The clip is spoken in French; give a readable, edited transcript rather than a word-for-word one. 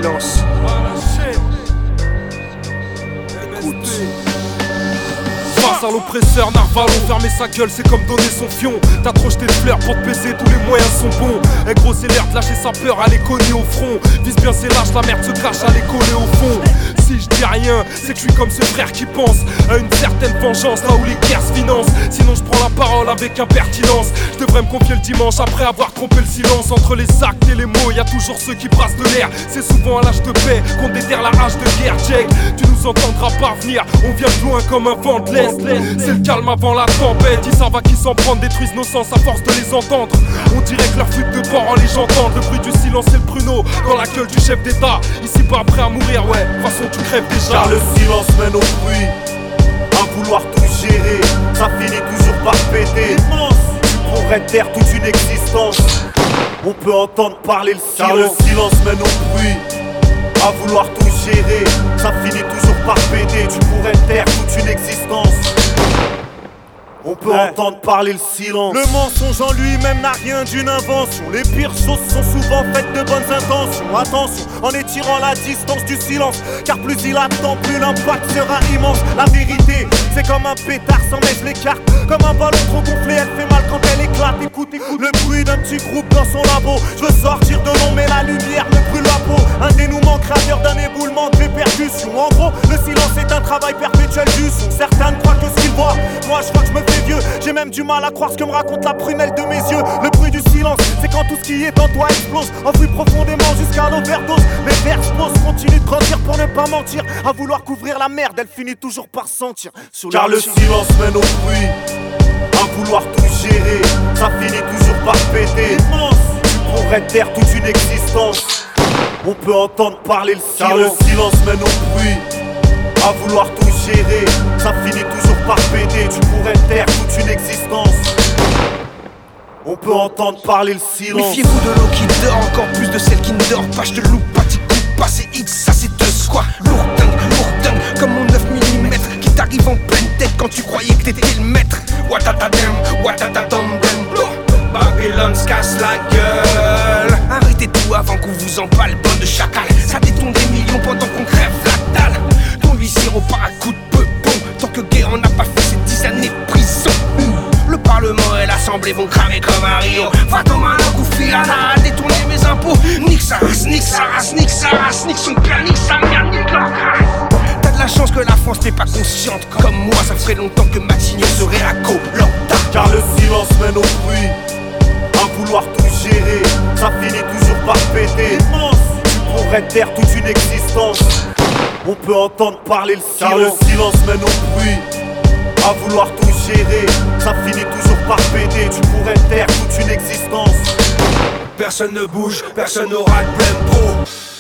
silence. Écoute. Face à l'oppresseur, Narvalo, fermer sa gueule, c'est comme donner son fion. T'as trop jeté de fleurs pour te baiser, tous les moyens sont bons. Un gros c'est l'air de lâcher sa peur, elle est connue au front. Vise bien ses lâches, la merde se cache, elle est collée au fond. Si je dis rien, c'est que je suis comme ce frère qui pense à une certaine vengeance, là où les guerres se financent. Sinon je prends la parole avec impertinence. Je devrais me confier le dimanche après avoir trompé le silence. Entre les actes et les mots, y a toujours ceux qui brassent de l'air. C'est souvent à l'âge de paix qu'on déterre la rage de guerre. Check, tu nous entendras pas venir, on vient de loin comme un vent de l'Est. C'est le calme avant la tempête, ils savent à qui s'en prendre, détruisent nos sens à force de les entendre. On dirait que leur fuite de port en les j'entends. Le bruit du silence c'est le pruneau dans la gueule du chef d'état. Ici pas prêt à mourir, ouais, de toute façon tu crèves déjà. Car le silence mène au bruit, à vouloir tout gérer, ça finit toujours par péter. Tu pourrais taire toute une existence, on peut entendre parler le silence. Car le silence mène au bruit, à vouloir tout gérer, ça finit toujours par péter. Tu pourrais taire toute une existence, on peut entendre parler le silence. Le mensonge en lui-même n'a rien d'une invention. Les pires choses sont souvent faites de bonnes intentions. Attention, en étirant la distance du silence, car plus il attend, plus l'impact sera immense. La vérité, c'est comme un pétard sans mettre les cartes. Comme un ballon trop gonflé, elle fait mal quand elle éclate. Écoute, écoute le bruit d'un petit groupe dans son labo. Je veux sortir de l'ombre mais la lumière me brûle la peau. Un dénouement créateur d'un éboulement de répercussions. En gros, le silence est un travail perpétuel du son. Certains croient que ce qu'ils voient, moi je crois que je me fais vieux. J'ai même du mal à croire ce que me raconte la prunelle de mes yeux. Le bruit du silence, c'est quand tout ce qui est en toi explose. Enfoui profondément jusqu'à l'overdose. Mes vers explosent, continue de grandir pour ne pas mentir. À vouloir couvrir la merde, elle finit toujours par sentir. Car le silence mène au bruit, à vouloir tout gérer, ça finit toujours par péter. Tu pourrais taire toute une existence, on peut entendre parler le silence. Car le silence mène au bruit, à vouloir tout gérer, ça finit toujours par péter. Tu pourrais taire toute une existence, on peut entendre parler le silence. Méfiez-vous de l'eau qui dort, encore plus de celle qui ne dort pas. Je te loupe pas, t'y coupes pas, c'est X, ça c'est deux quoi. Lourdingue, comme mon 9 mm qui t'arrive en pleine tête quand tu croyais que t'étais le maître. Watatadam, watatadam, Babylone se casse la gueule. Arrêtez tout avant qu'on vous emballe, bande de chacal. Ça détonne des millions pendant qu'on crève la dalle. Ton huissier repart à coups de peupon. Tant que Guérin n'a pas fait ses 10 années de prison. Le Parlement et l'Assemblée vont cramer comme un Rio. Fatoma, Koufilana a détourné mes impôts. Nique sa race, nique sa race, nique sa race, nique son père, nique sa mère, nique leur race. T'as de la chance que la France n'est pas consciente comme moi. Ça ferait longtemps que Matignon serait à Koh-Lanta. Car le silence mène au bruit, à vouloir tout gérer, ça finit toujours par péter. Tu pourrais taire toute une existence, on peut entendre parler le silence. Car le silence mène au bruit, à vouloir tout gérer, ça finit toujours par péter. Tu pourrais taire toute une existence. Personne ne bouge, personne n'aura de blême pro.